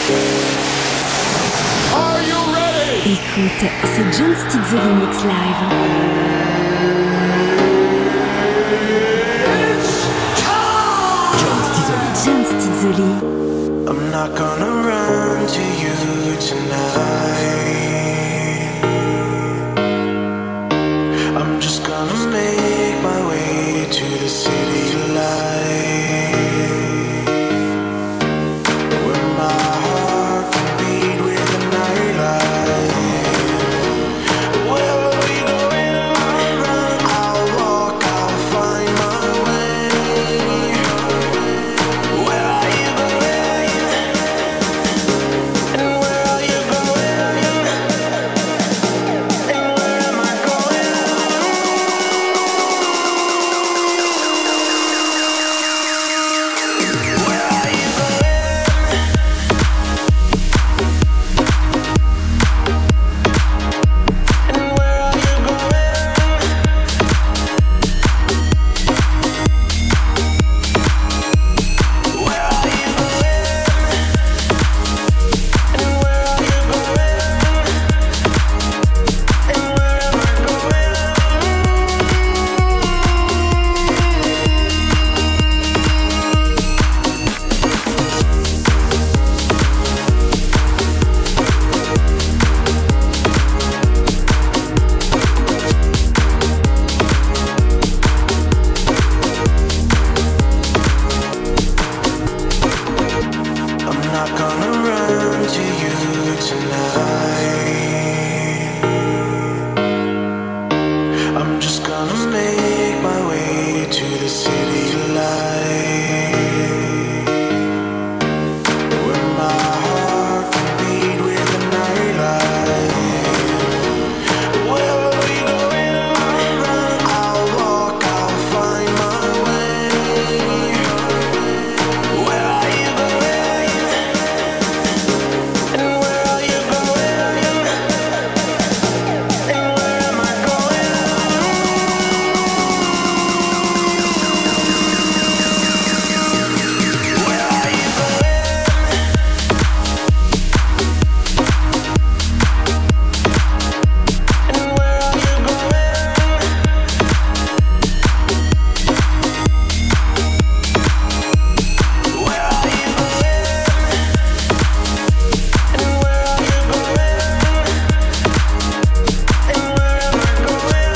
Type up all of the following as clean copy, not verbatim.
Are you ready? Écoute, c'est John Stizzoli Mix Live. John Stizzoli. I'm not gonna run to you tonight. I'm just gonna make my way to the city light, where my heart can beat with the nightlight. Where are we going? I'll walk, I'll find my way. Where are you going? And where are you going? And where am I going? Where are you going? And where are you going? Where are you going? And where are you going? And where am I going? I'm not gonna run to you tonight. I'm just gonna make my way to the city light, where my heart can beat with the nightlight. Where are we going? I'll walk, I'll find my way. Where are you going? And where are you going? And where am I going? Where are you going? And where are you going? Where are you going? And where are you going? And where am I going?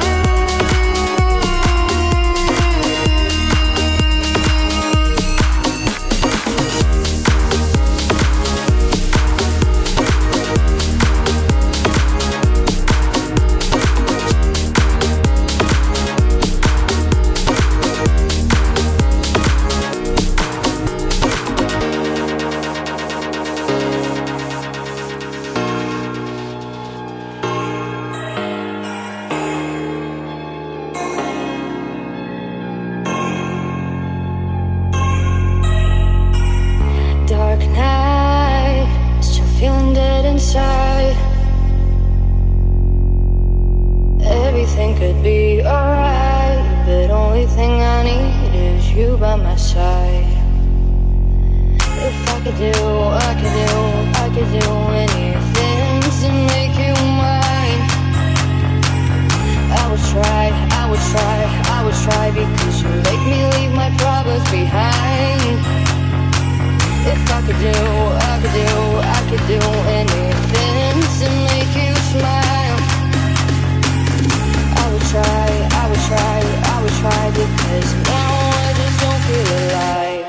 Dark night, still feeling dead inside. Everything could be alright, but only thing I need is you by my side. If I could do, I could do, I could do anything to make you mine. I would try, I would try, I would try, because you make me leave my problems behind. If I could do, I could do, I could do anything to make you smile. I would try, I would try, I would try, because now I just don't feel alive.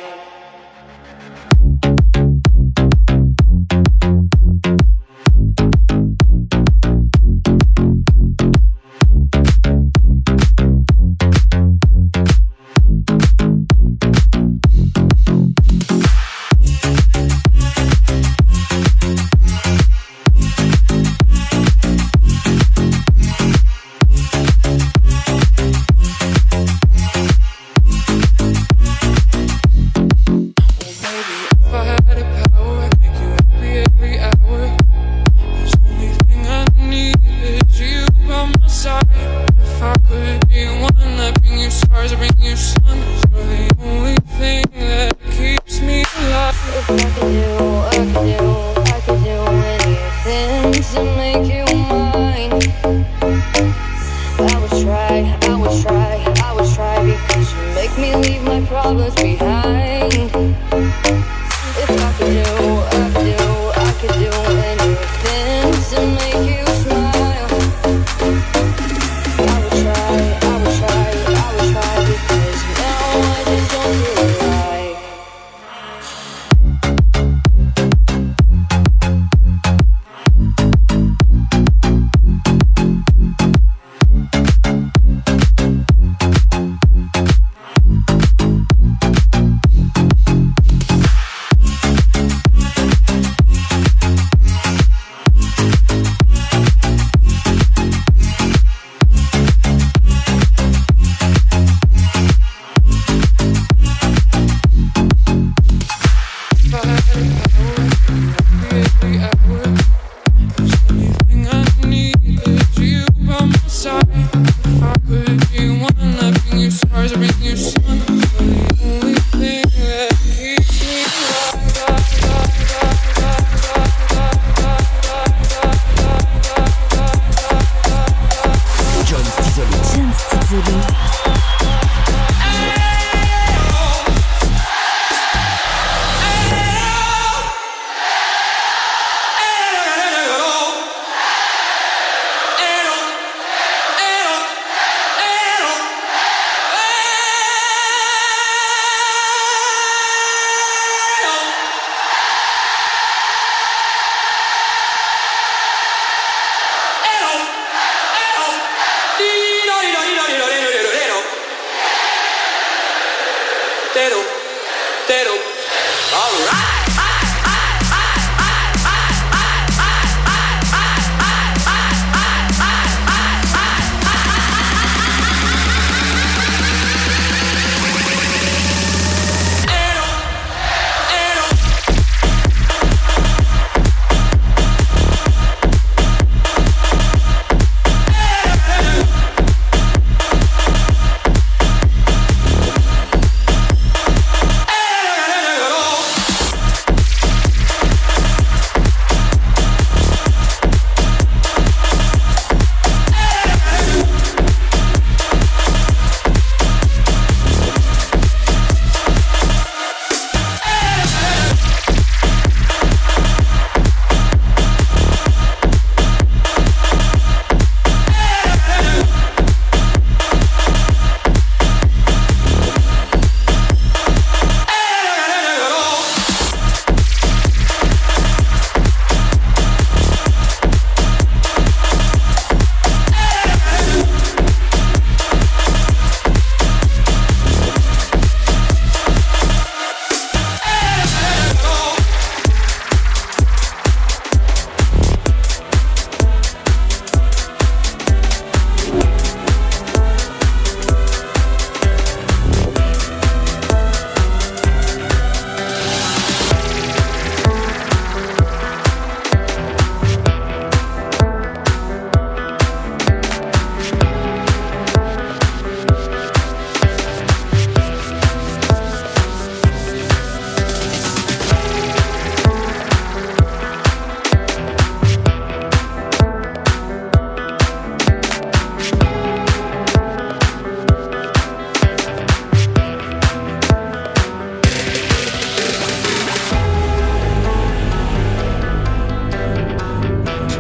If I could do, I could do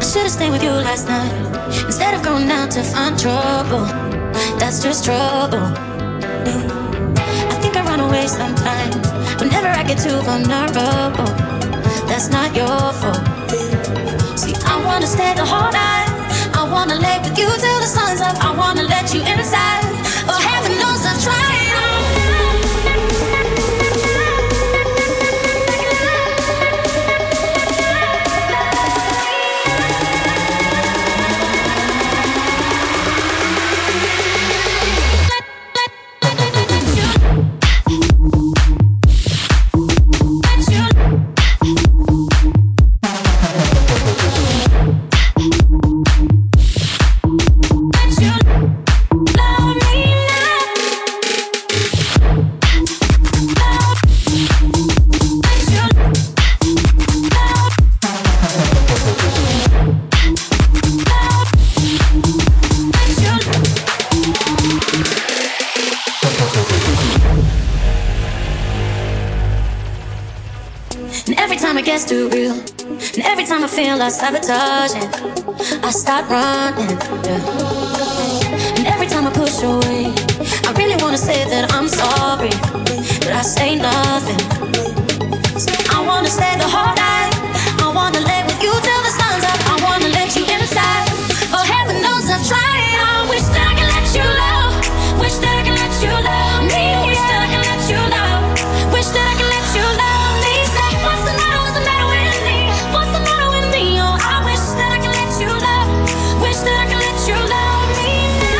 should've stayed with you last night instead of going out to find trouble. That's just trouble. I think I run away sometimes whenever I get too vulnerable. That's not your fault. See, I wanna stay the whole night. I wanna lay with you till the sun's up. I wanna let you inside. Oh, heaven knows I've tried. Gets too real, and every time I feel I sabotage it, I start running, yeah. And every time I push away, I really wanna say that I'm sorry, but I say nothing. So I wanna stay the whole night. I wanna lay with you till the sun's up. I wanna let you inside. Oh, heaven knows I've tried. I wish that I could let you love. Wish that I could let you love me. Wish that I could let you love. Wish that I could let you love me. Say, what's the matter? What's the matter with me? What's the matter with me? Oh, I wish that I could let you love. Wish that I could let you love me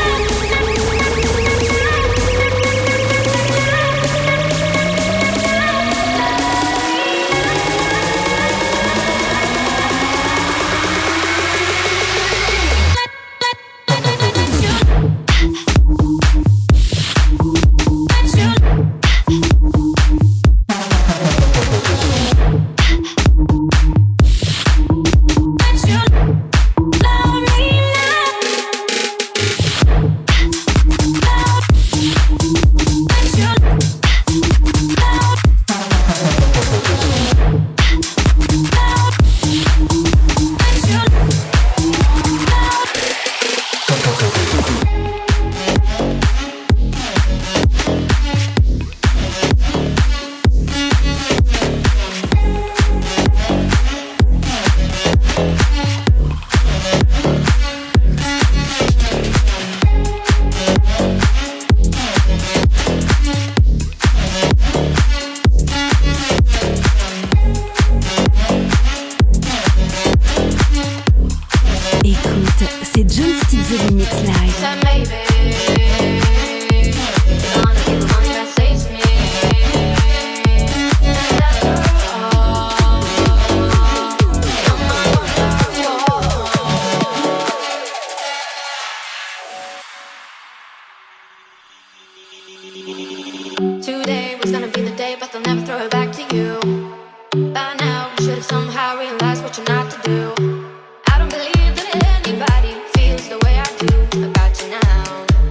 Today was gonna be the day, but they'll never throw it back to you. By now, you should have somehow realized what you're not to do. I don't believe that anybody feels the way I do about you now.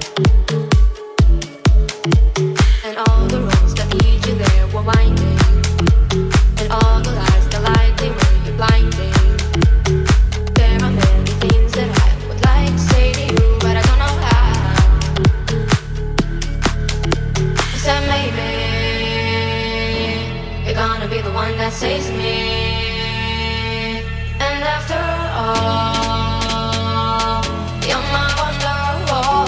And all the roads that lead you there were winding, and all the lies that lied, they were you blinding. There are many things that I would like to say to you, but I don't know how. Said maybe you're gonna be the one that saves me. And after all, you're my wonderwall.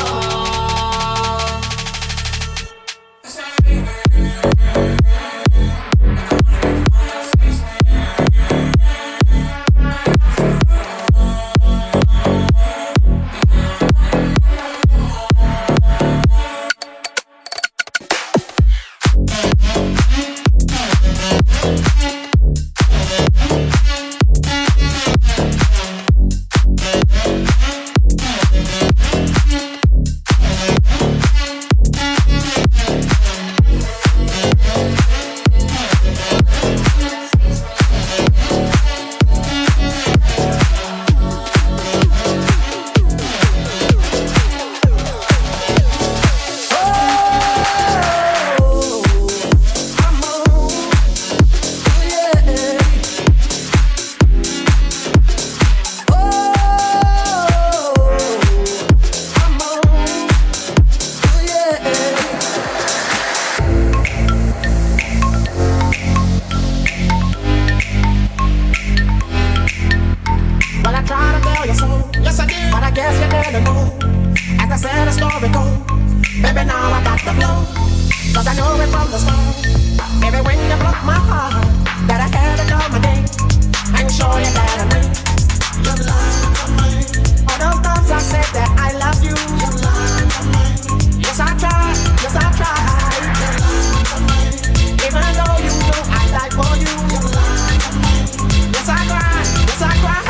the start. Baby, when you broke my heart, that I had to call my name and show you that I mean. You lied to me. All those times I said that I love you. You lied to me. Yes, I tried. Yes, I tried. You lied to me. Even though you know I died for you. You lied to me. Yes, I cried. Yes, I cried.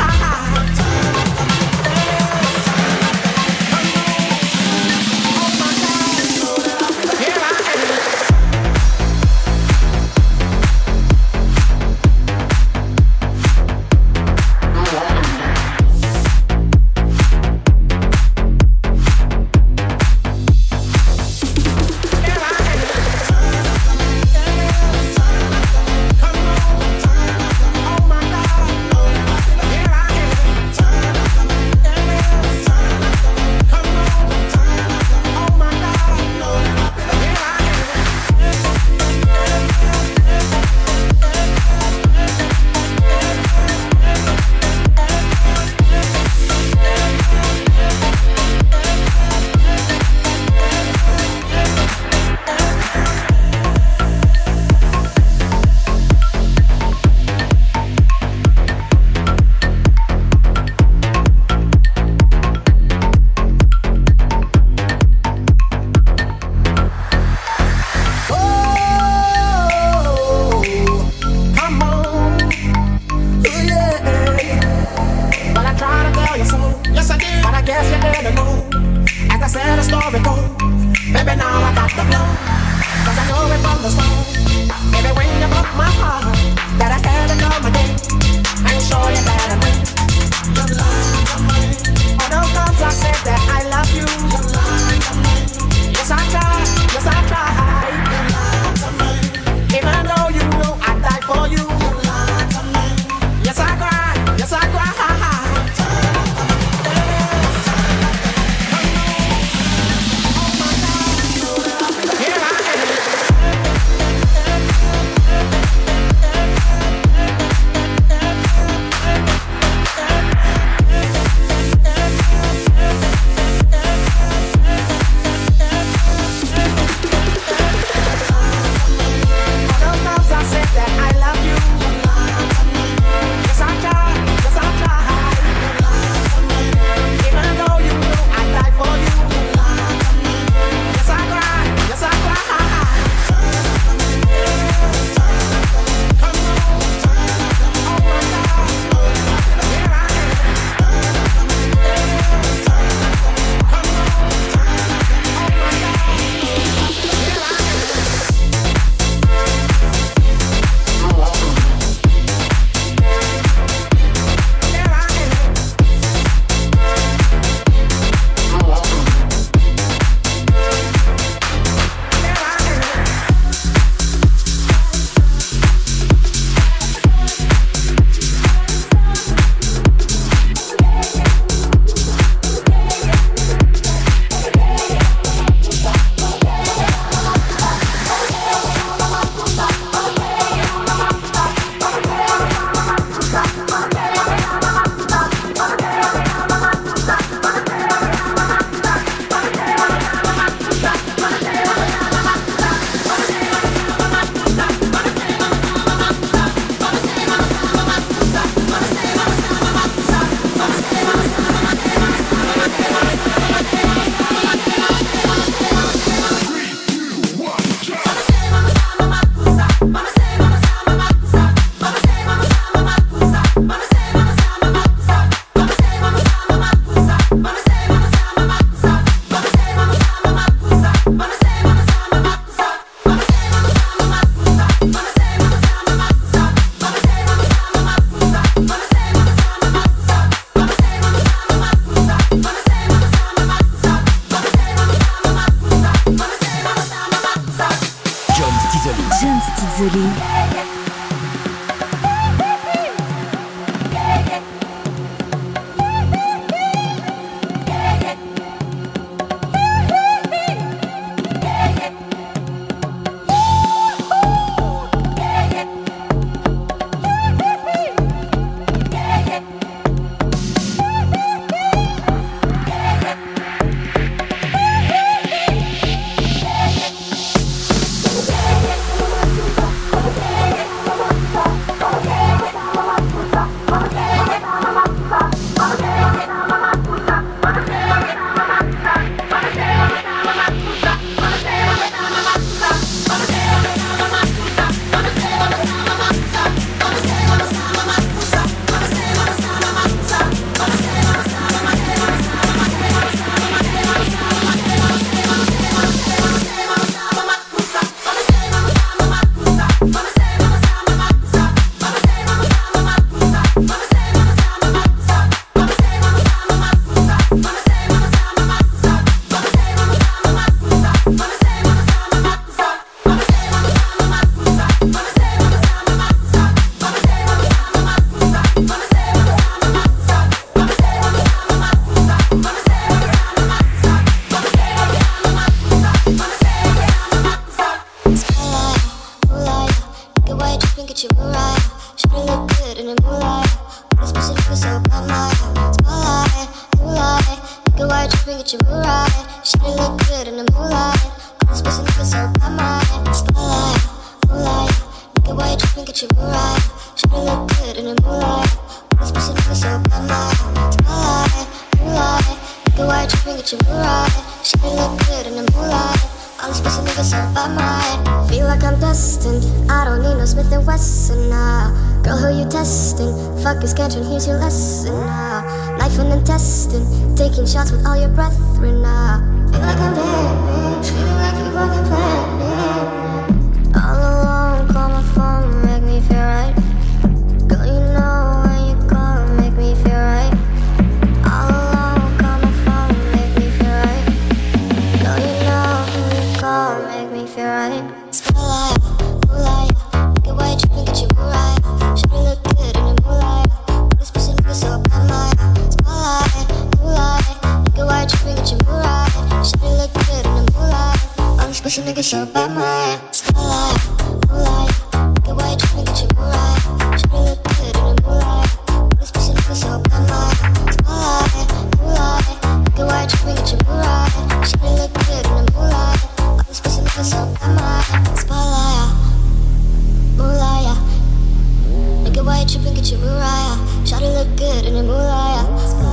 Spotlight, should've looked good in the moonlight. All these pussy niggas so bad, my spotlight, moonlight. Nigga, why you tripping, get your mood right? Should've looked good in the moonlight. All these pussy niggas so bad, my spotlight, moonlight. Nigga, why you tripping, get your mood right? Should've looked good in the moonlight. All these pussy niggas so bad, my spotlight, moonlight. Nigga, why you tripping, get your mood right? Should've looked good in the moonlight. All these pussy niggas so bad, my feel like I'm destined. I don't need no Smith & Wesson now. Girl, who you testing? Fuck your schedule, here's your lesson now. Life and intestine, taking shots with all your brethren now. Feel like I'm dead, feeling like you fucking planned it. All alone, call my phone, make me feel right. Girl, you know when you call, make me feel right. All alone, call my phone, make me feel right. Girl, you know when you call, make me feel right. Spotlight, moonlight, nigga, why you tripping, get your mood right? Should've looked good in the moonlight. All these pussy niggas so bad, my spotlight, moonlight. Nigga, why you tripping, get your mood right? Should've looked good in the moonlight. All these pussy niggas so bad, my spotlight, moonlight. Nigga, why you tripping, get your mood right? Should've looked good in the moonlight. All these pussy niggas so bad, my spotlight, moonlight. Nigga, why you tripping, get your mood right? Should've looked good in the moonlight. All these pussy niggas so bad, my spotlight, moonlight. Nigga, why you tripping, get your mood right? Shawty look good in the moonlight.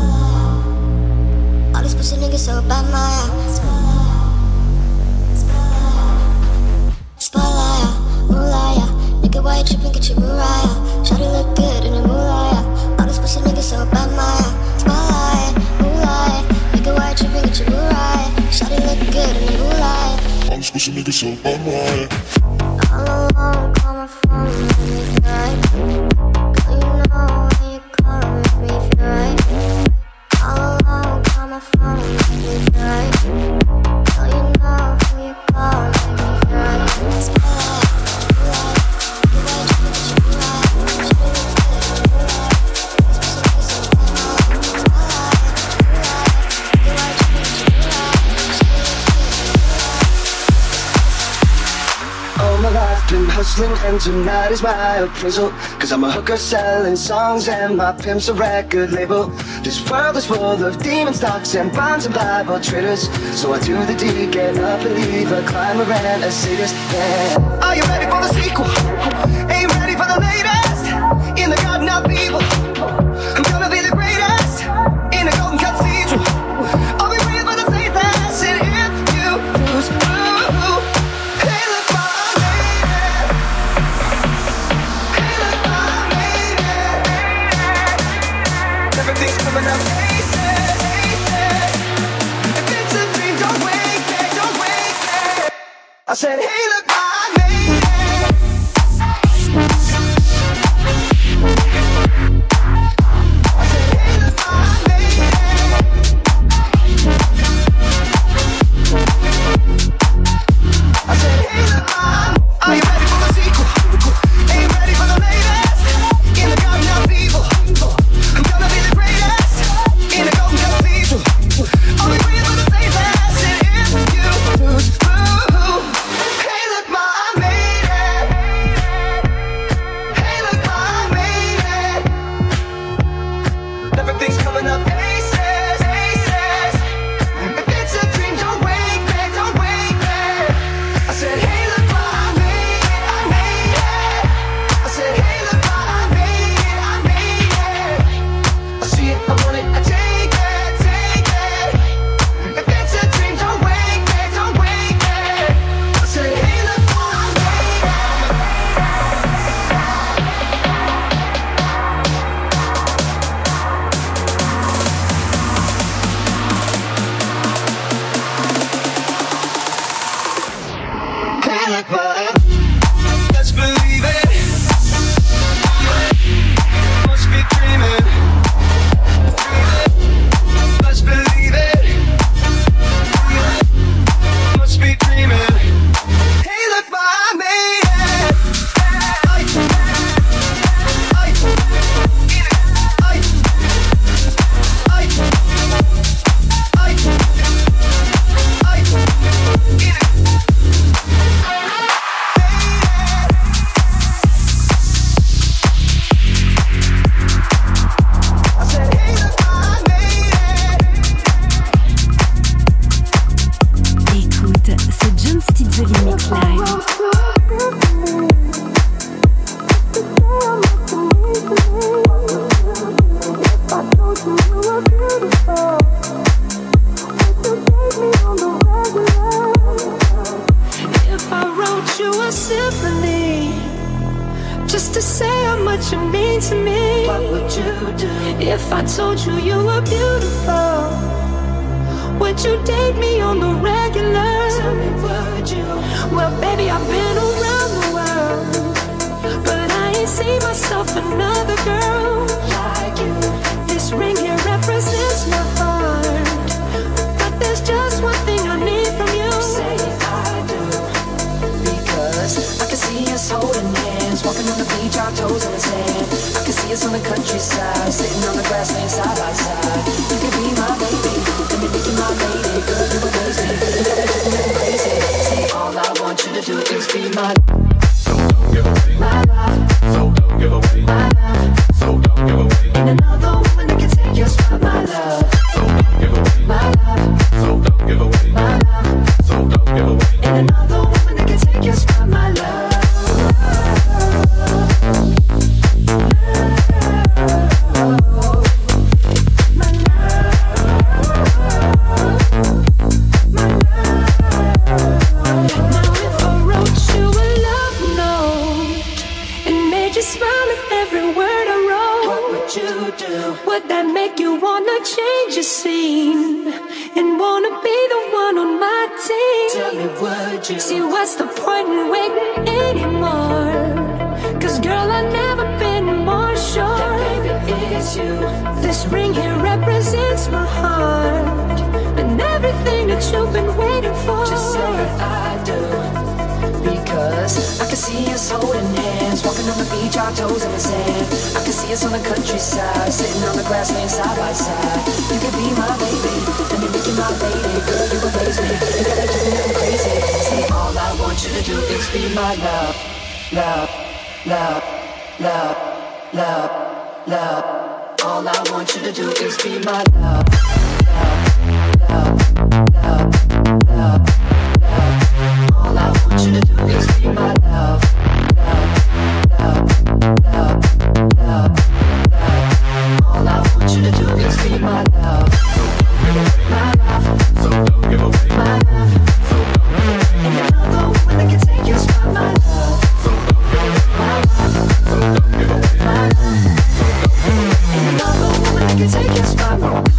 All these pussy niggas so bad, my spotlight, moonlight. Nigga, why you tripping, get your mood right? Shawty look good in the moonlight. All these pussy niggas so bad, my spotlight, moonlight. Nigga, why you tripping, get your mood right? Shawty look good in the moonlight. All these pussy niggas so bad, my All alone, call my phone, make me feel right. Girl, you know when you call, make me feel right. All alone, call my phone, make me feel right. Girl, you know when you call, make me feel right. Spotlight, moonlight, the way you tripping, get your mood right. She look good in the moonlight. These pussy niggas so bad, my spotlight, moonlight, the way you tripping, get your mood right. She look good in the moonlight. All my life been hustling and tonight is my appraisal. Cause I'm a hooker selling songs and my pimp's a record label. This world is full of demon stocks and bonds and Bible traders. So I do the deed, get up and leave a climber and a sadist, yeah. Are you ready for the sequel? Ain't ready for the latest? In the garden of evil, I'm gonna be the greatest. In a golden cathedral, I'll be real for the safest. And if you lose, ooh, hey look my lady, hey look my lady. Everything's coming up aces, aces. If it's a dream, don't wake me, don't wake me. I said, hey look my lady. I said, hey look my lady. I said, hey look my. Are you ready for the sequel? Ain't ready for the latest. In the garden of evil, I'm gonna be the greatest. In a golden cathedral, I'll be real for the safest. And if you lose, ooh, hey look my you mean to me. What would you do if I told you you were beautiful? Would you date me on the regular? Tell me, would you? Well, baby, I've been around the world, but I ain't seen myself another girl like you. This ring here represents my heart, but there's just one thing I need from you. Say I do, because I can see us holding hands, walking on the beach, our toes in the sand. I can see us on the countryside, sitting on the grassland side by side. You can be my baby, let me make you my lady. Girl, you amaze me, you got me driven crazy. See, all I want you to do is be my so don't give away my love, so don't give away my love. so don't give away Ain't another woman that can take your spot, my love, so don't give away my love, so don't give away my love. so don't give away Ain't another woman that can take your spot, my love. Would that make you wanna change your scene and wanna be the one on my team? Tell me, would you? See, what's the point in waiting anymore? Cause girl, I've never been more sure that baby is you. This ring here represents my heart and everything that you've been waiting for. Just say I do, because I can see us holding hands, walking on the beach, our toes in the sand. I can see us on the countryside, sitting on the grassland side by side. You can be my baby, let me make you my lady. Girl, you amaze me, you got me driven crazy. See, all I want you to do is be my love, love, love, love, love, love. All I want you to do is be my love, love, love, love, love, love. All I want you to do is be my love, love, love, love, love, love. All I want you to do is be my love, my love, so don't give away my love. so don't give away Ain't another woman that can take your spot, my love, so don't give away my love, so don't give away my love. Ain't another woman that can take your spot, my love.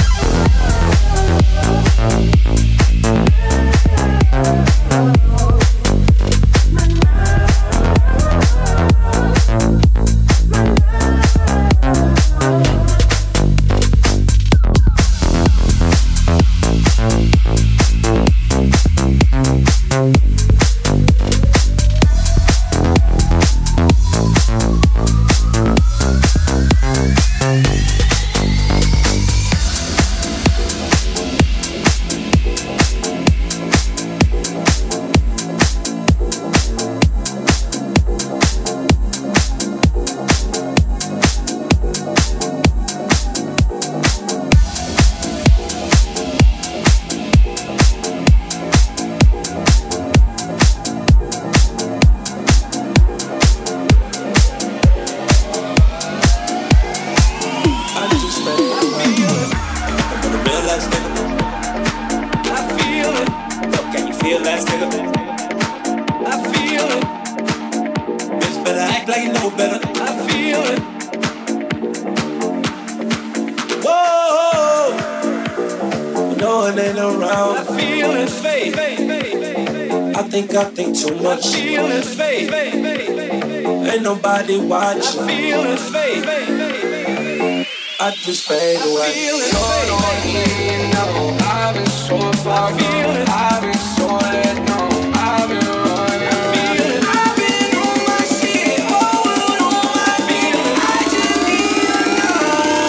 I think too much. I feel it fade. Ain't nobody watching. I feel it fade. I just fade away. I feel it fade. I've been so far. I've been so let go. I've been running. I feel it. I've been on my shit. Whole world on my feeling. I just need to know.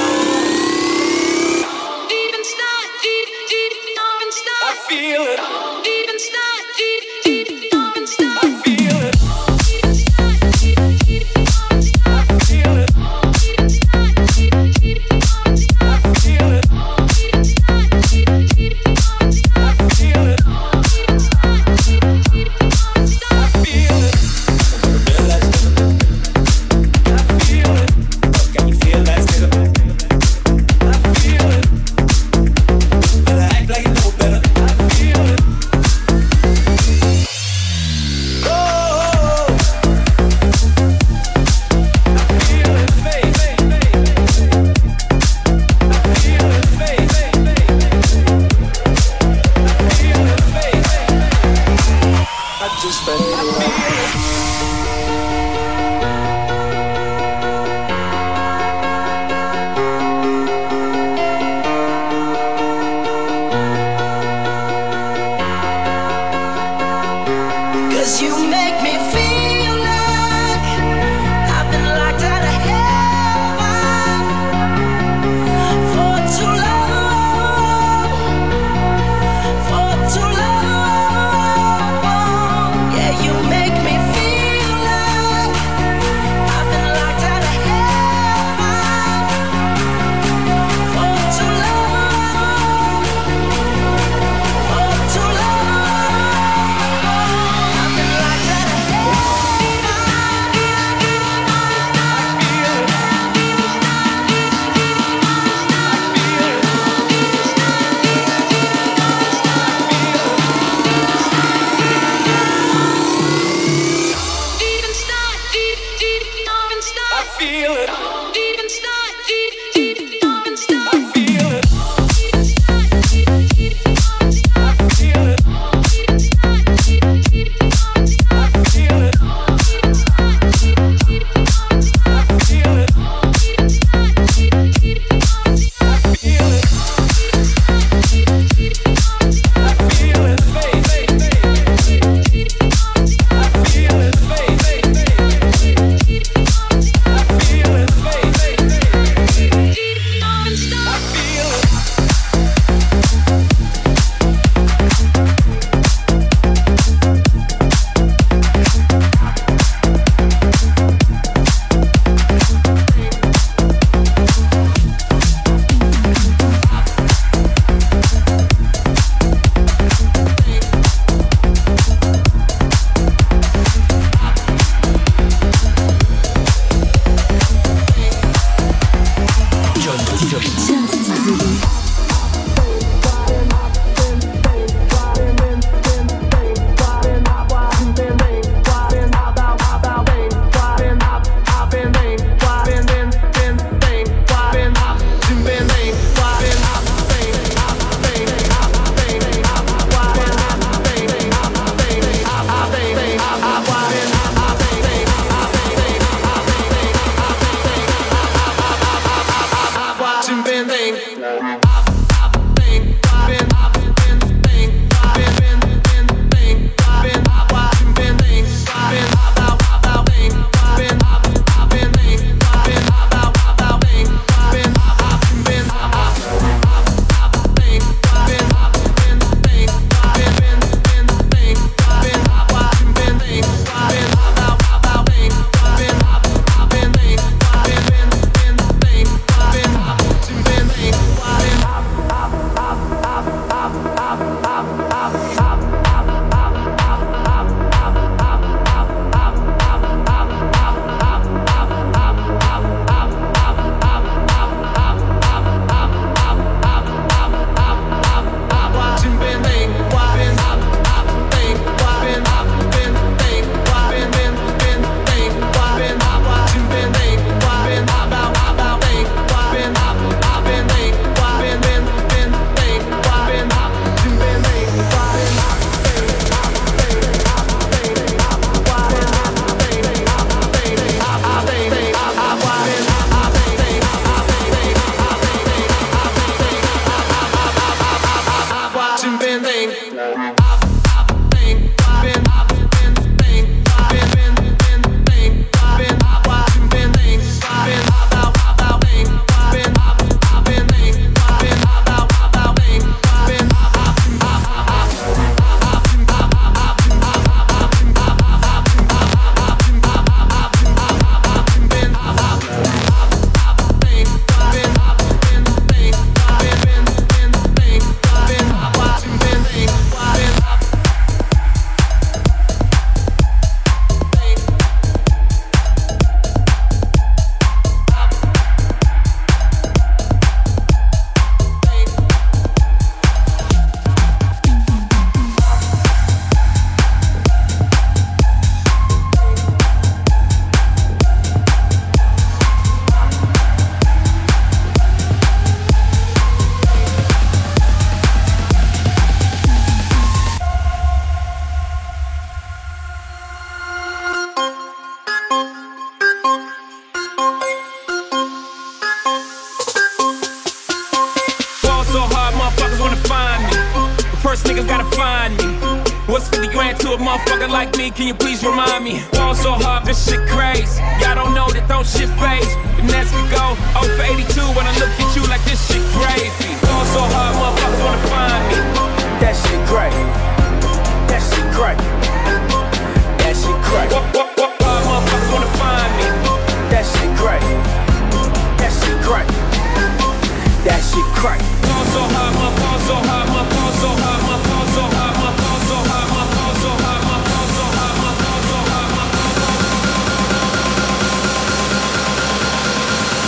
Even start. I feel it. Even start. First niggas gotta find me. What's 50 grand to a motherfucker like me? Can you please remind me? Fall so hard, this shit crazy. Y'all don't know that don't shit phase. The next we go 0 for 82 when I look at you like this shit crazy. Fall so hard, motherfuckers wanna find me. That shit great. That shit great. That shit great. Hard motherfuckers wanna find me. That shit great. That shit great. That shit great. Fall so hard, fall so hard, fall so hard, fall so hard, fall so hard, fall so hard, fall so hard, fall so hard.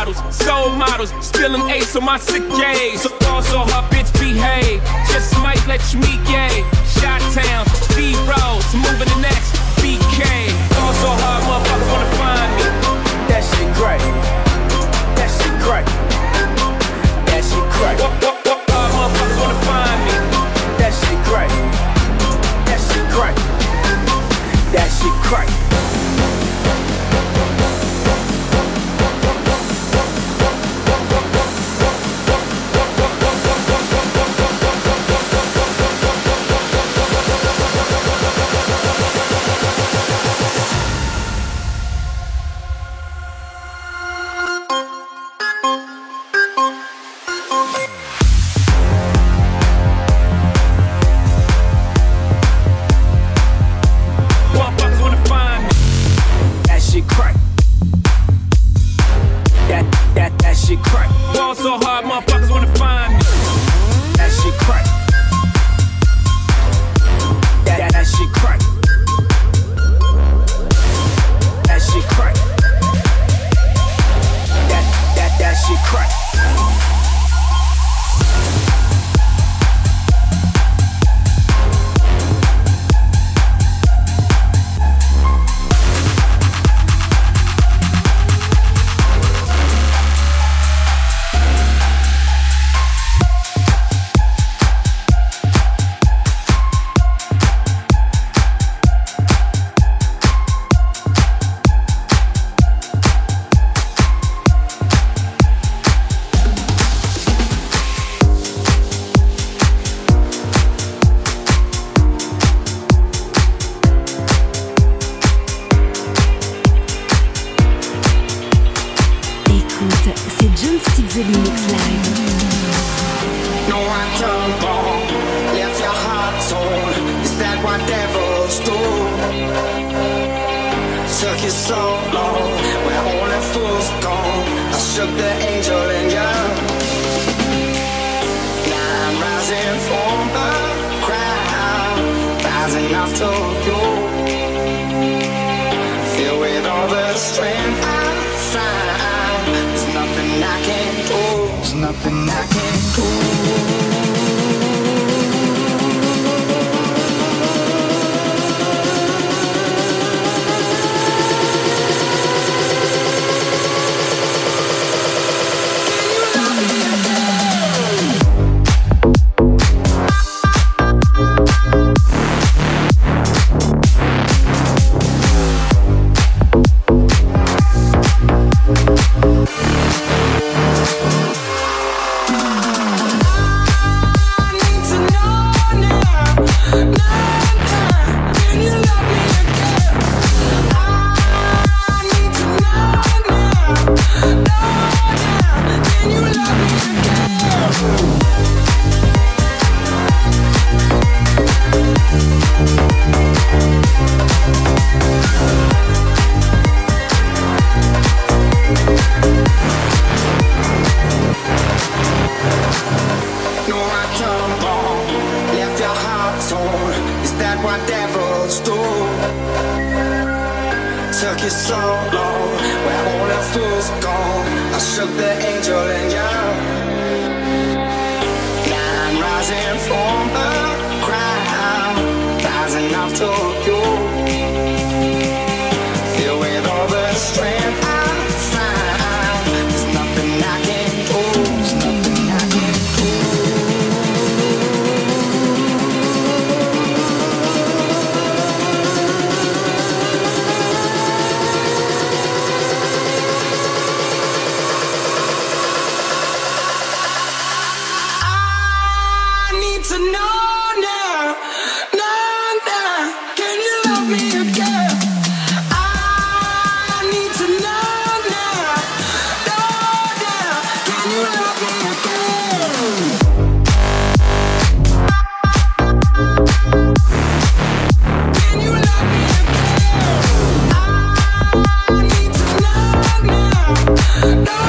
bottles, soul models, spilling ace on my sick days. So also her bitch behave, just might let you meet gay. Shot Town, Steve Rose, moving the next BK. Also hard motherfuckers wanna find me. That shit great. That shit great. That shit great. Hard motherfuckers wanna find me. That shit great. That shit great. That shit great.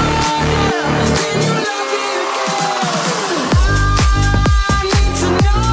To know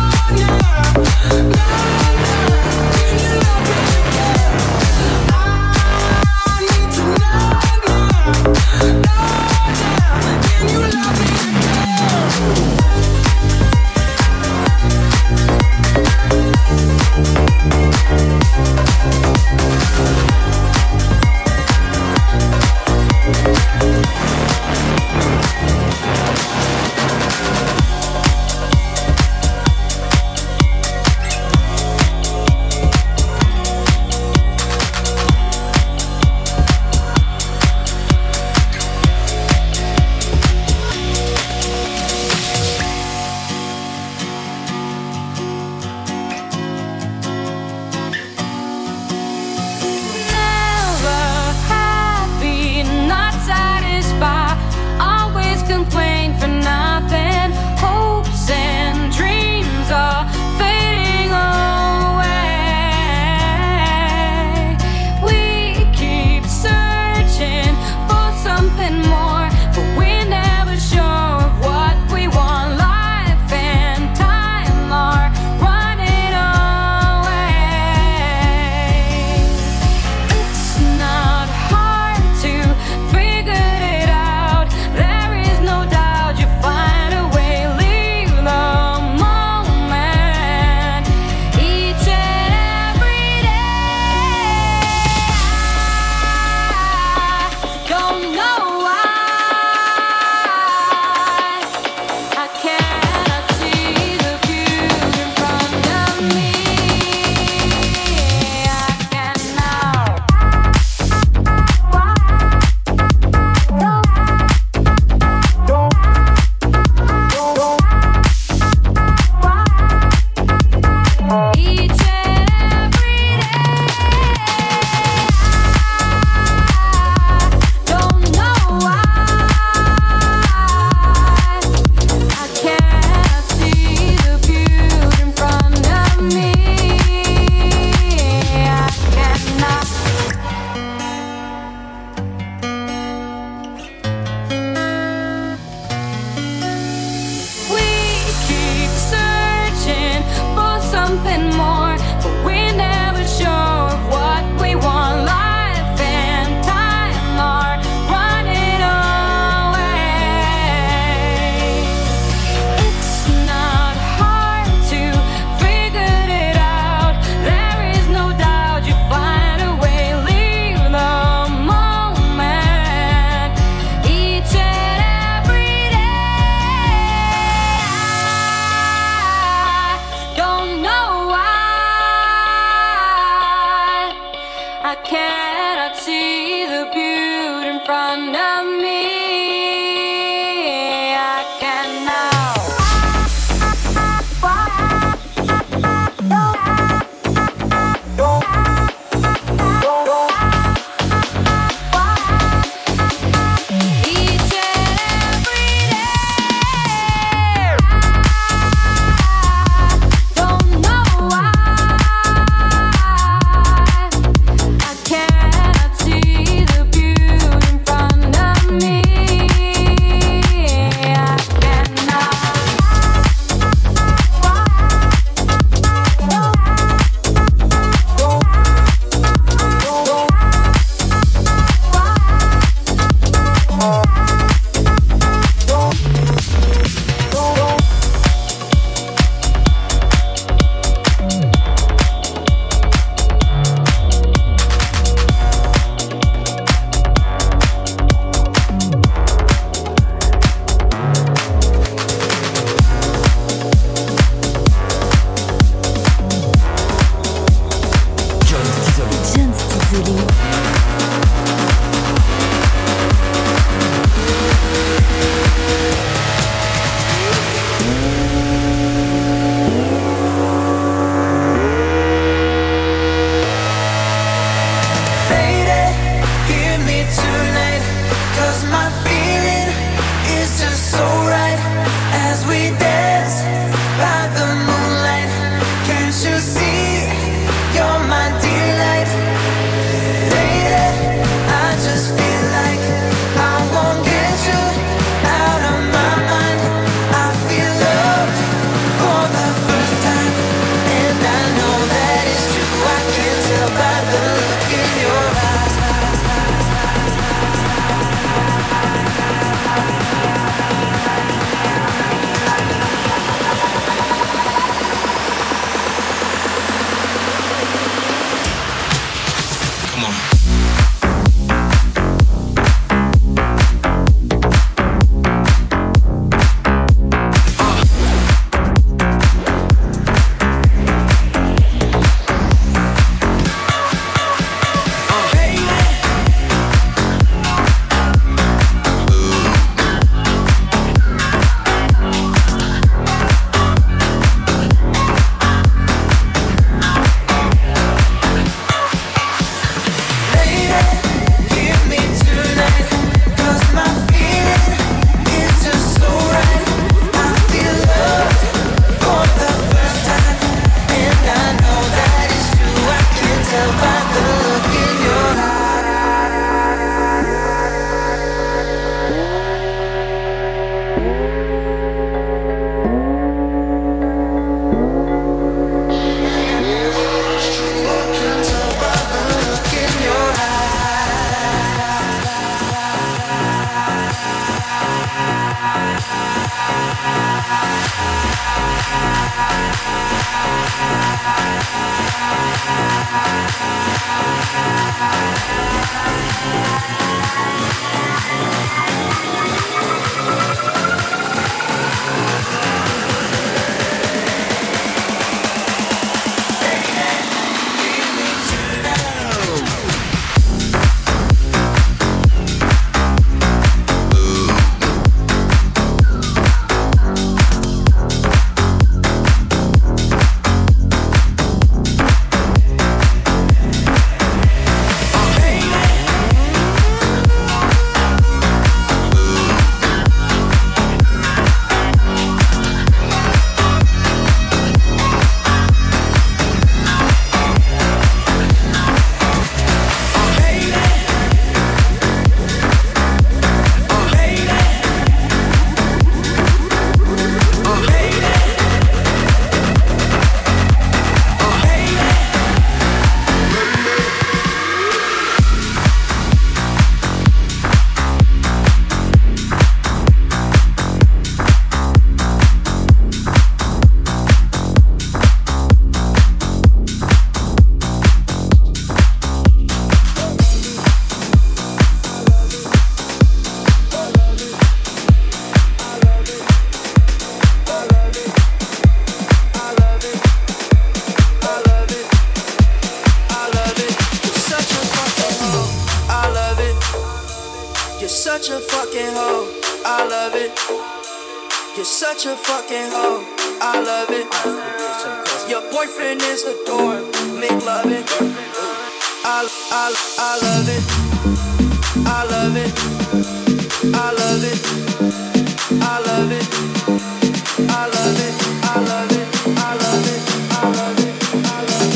You're such a fucking hoe, I love it. Your boyfriend is a dork, make love it. I love it. I love it. I love it. I love it. I love it. I love it. I love it. I love it. I love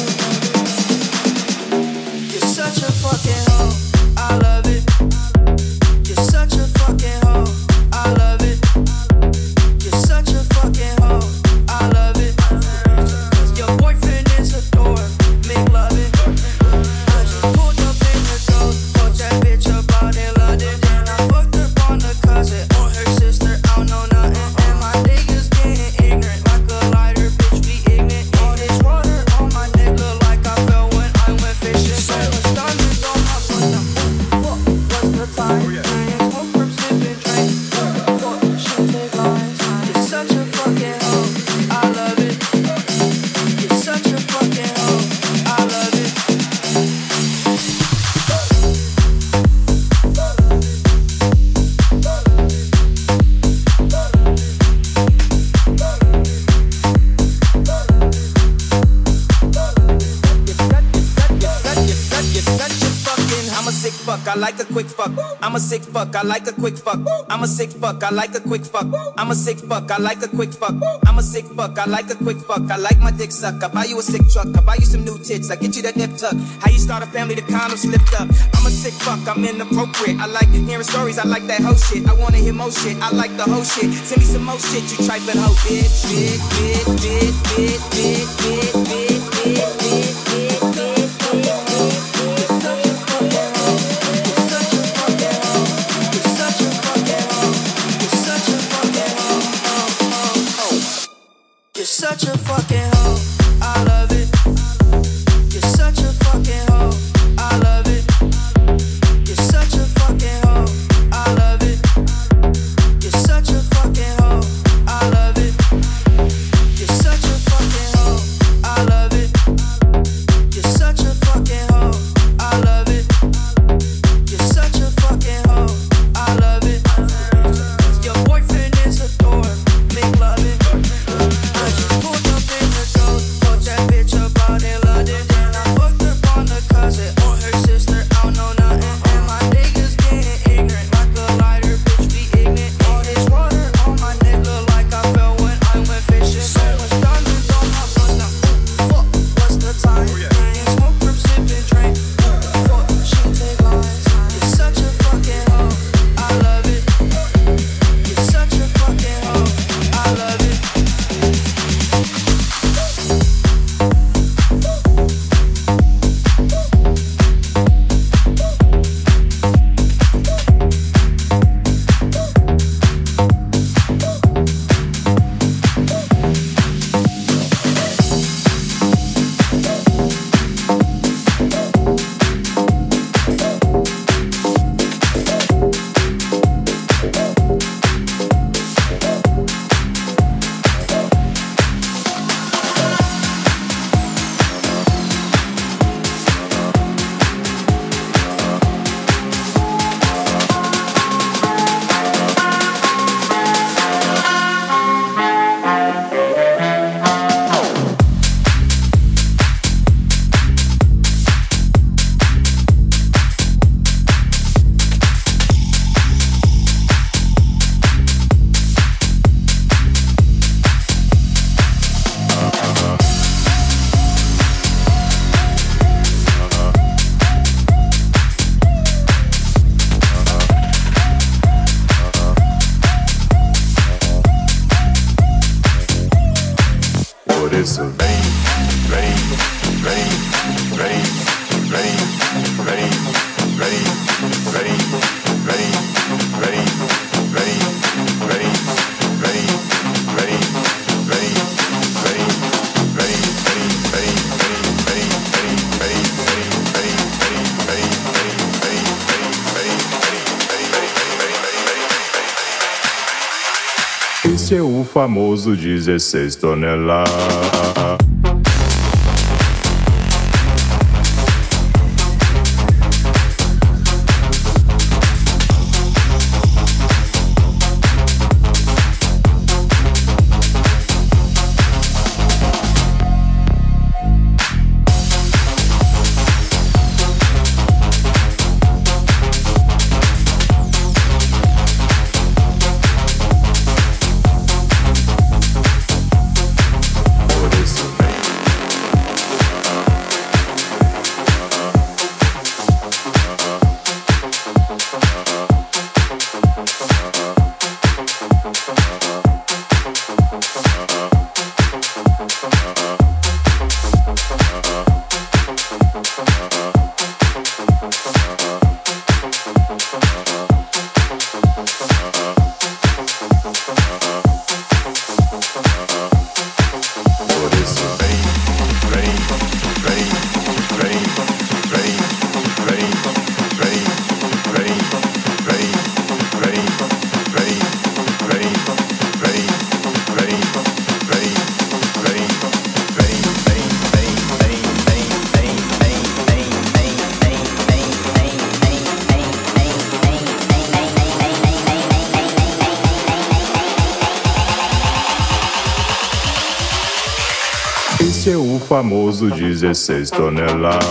it. You're such a fucking hoe, I love it. You're such a fucking hoe, I love it. You're such a fucking hoe, I love it. Your boyfriend is a dork, make love it. I just pulled up in the door, fucked that bitch up out in London. Then I fucked up on the cousin or her sister, I don't know nothing. And my niggas getting ignorant, like a lighter, bitch, we ignorant. All this water on my neck look like I fell when I went fishing. So much diamonds on my foot now. What's the time? Smoke from sipping drink. Fuck, she take lines. You're such a fucking hoe, I love it. You're such a fucking hoe, I love it. I'm a sick fuck, I like a quick fuck. I'm a sick fuck, I like a quick fuck. I'm a sick fuck, I like a quick fuck. I'm a sick fuck, I like a quick fuck. I'm a sick fuck, I like a quick fuck. I like my dick suck. I buy you a sick truck, I buy you some new tits. I get you that nip tuck. How you start a family, the condom slipped up. I'm a sick fuck, I'm inappropriate. I like hearing stories, I like that whole shit. I wanna hear more shit, I like the whole shit. Send me some more shit, you trifling hoe. Bitch, bitch, bitch, bitch, bitch, bitch, bitch, bitch, bitch, bitch, You're such a fucking hoe, I love it. You're such a fucking hoe, I love it. You're such a fucking hoe, I love it. You're such a fucking hoe, I love it. You're such a fucking hoe, I love it. You're such a fucking hoe, I love it. You're such a fucking hoe, I love it. Your boyfriend is a dork, make love it. I just pulled up in the door, fucked that bitch up out in London. Then I fucked up on the cousin or her sister, I don't know nothing. And my niggas getting ignorant, like a lighter, bitch, we ignorant. All this water on my neck look like I fell when I went fishing. So much diamonds on my bust now. Fuck, what's the time? Smoke from sipping drink. Fuck, she take lines. You're such a fucking hoe, I love it. You're such a fucking hoe, I love it. It's a rain, rain, rain, rain, rain, rain, rain, rain, rain, rain, rain, rain, rain, rain, rain, Esse é o famoso 16 toneladas. Esse é o famoso 16 toneladas.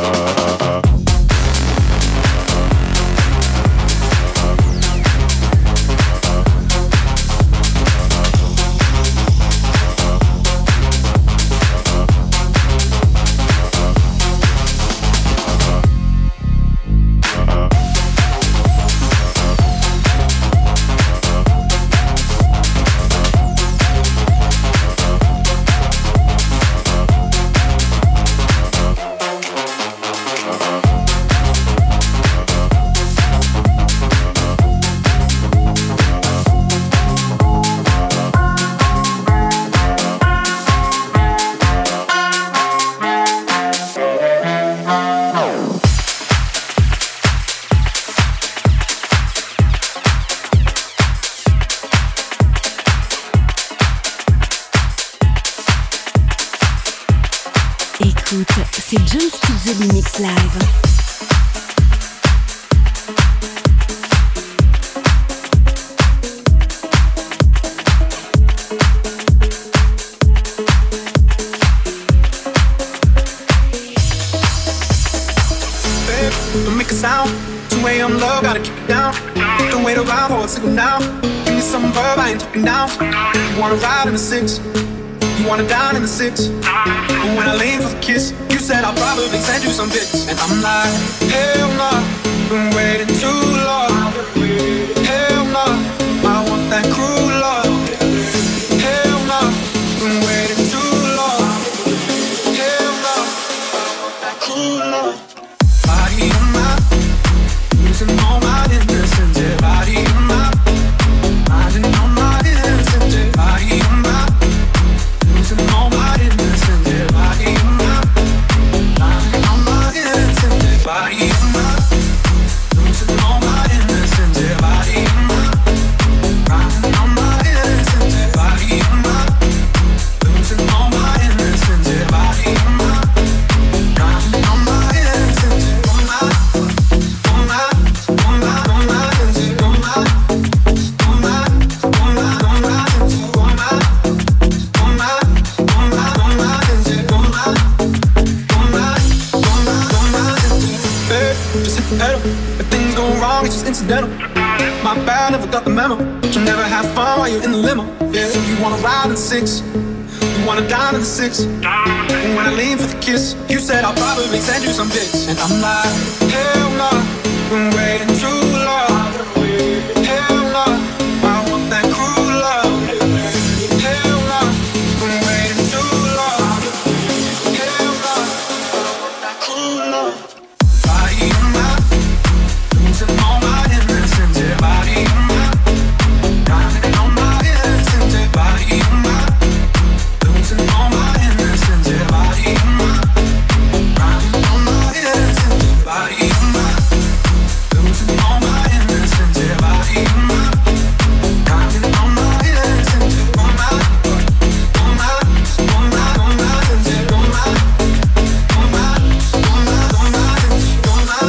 Écoute, c'est John Stizzoli Mix Live. Don't make a sound. 2 a.m. love, gotta keep it down. Don't wait around for a signal now. Give me some verb, I ain't talking down. You wanna ride in the 6, you wanna dine in the 6. And when I lean for the kiss, you said I'll probably send you some bits. And I'm like, hell no, been waiting too long. Hell no, I want that cruel love. Hell no, been waiting too long. Hell no, I want that cruel love. Body on my, losing all my innocence. Yeah, body on my, minding all my innocence. Yeah, body on my, losing all my innocence. Yeah, body on my, minding all my innocence. Yeah, body on my, losing all my innocence. Yeah, body on my, minding all my innocence. Yeah, body on my, losing all my innocence. Yeah, body on my, minding all my innocence. If things go wrong, it's just incidental. My bad, never got the memo. You'll never have fun while you're in the limo. Yeah, you wanna ride in the 6, you wanna dine in the 6. And when I lean for the kiss, you said I'll probably send you some bits. And I'm like, hell no, been waiting too long. Hell no, I want that cruel love. Hell no, been waiting too long. Hell no, I want that cruel love. Body on my, losing all my innocence. Yeah, body on my, driving all my innocence. Yeah, body on my, losing all my innocence. Yeah, body on my, driving all my innocence. Yeah, body on my, losing all my innocence. Yeah, body on my, driving all my innocence. Yeah, all my, all my, all my, all my, yeah, all my, all my, all my, all my, all my.